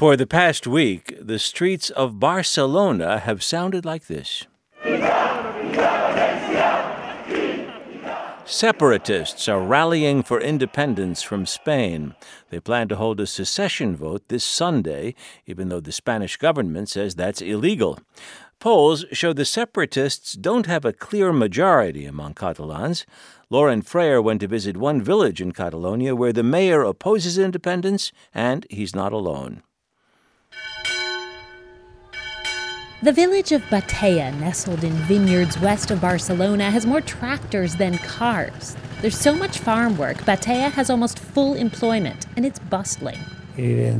For the past week, the streets of Barcelona have sounded like this. Separatists are rallying for independence from Spain. They plan to hold a secession vote this Sunday, even though the Spanish government says that's illegal. Polls show the separatists don't have a clear majority among Catalans. Lauren Freyer went to visit one village in Catalonia where the mayor opposes independence, and he's not alone. The village of Batea, nestled in vineyards west of Barcelona, has more tractors than cars. There's so much farm work, Batea has almost full employment, and it's bustling. Mayor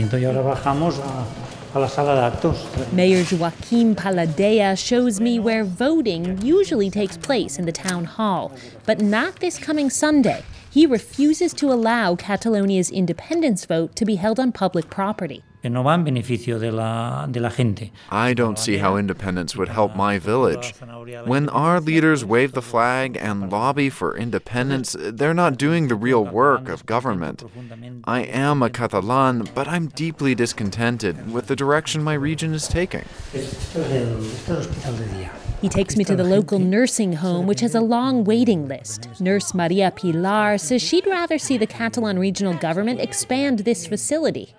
Joaquim Paladea shows me where voting usually takes place in the town hall, but not this coming Sunday. He refuses to allow Catalonia's independence vote to be held on public property. I don't see how independence would help my village. When our leaders wave the flag and lobby for independence, they're not doing the real work of government. I am a Catalan, but I'm deeply discontented with the direction my region is taking. He takes me to the local nursing home, which has a long waiting list. Nurse Maria Pilar says she'd rather see the Catalan regional government expand this facility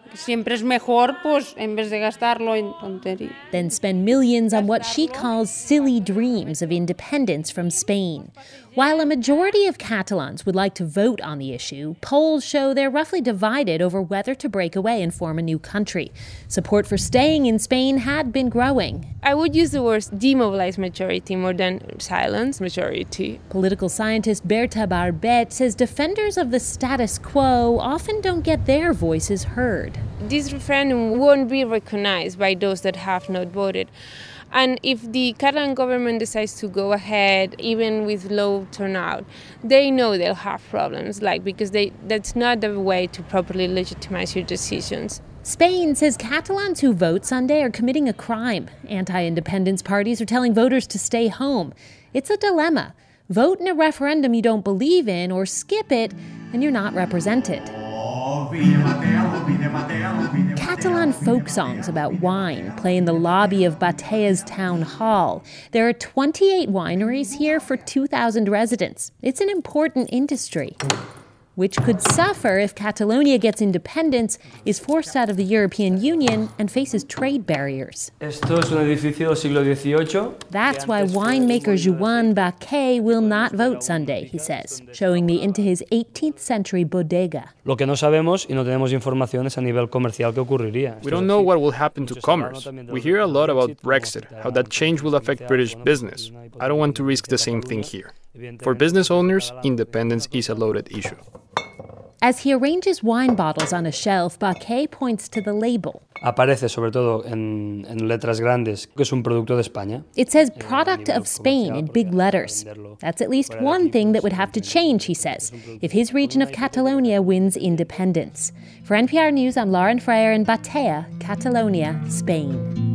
than spend millions on what she calls silly dreams of independence from Spain. While a majority of Catalans would like to vote on the issue, polls show they're roughly divided over whether to break away and form a new country. Support for staying in Spain had been growing. I would use the words demobilized majority more than silenced majority. Political scientist Berta Barbet says defenders of the status quo often don't get their voices heard. This referendum won't be recognized by those that have not voted. And if the Catalan government decides to go ahead, even with low turnout, they know they'll have problems, because that's not the way to properly legitimize your decisions. Spain says Catalans who vote Sunday are committing a crime. Anti-independence parties are telling voters to stay home. It's a dilemma. Vote in a referendum you don't believe in, or skip it, and you're not represented. Catalan folk songs about wine play in the lobby of Batea's town hall. There are 28 wineries here for 2,000 residents. It's an important industry, which could suffer if Catalonia gets independence, is forced out of the European Union, and faces trade barriers. That's why winemaker Joan Baquet will not vote Sunday, he says, showing me into his 18th century bodega. We don't know what will happen to commerce. We hear a lot about Brexit, how that change will affect British business. I don't want to risk the same thing here. For business owners, independence is a loaded issue. As he arranges wine bottles on a shelf, Baquet points to the label. Aparece sobre todo en letras grandes que es un producto de España. It says product of Spain in big letters. That's at least one thing that would have to change, he says, if his region of Catalonia wins independence. For NPR News, I'm Lauren Freyer in Batea, Catalonia, Spain.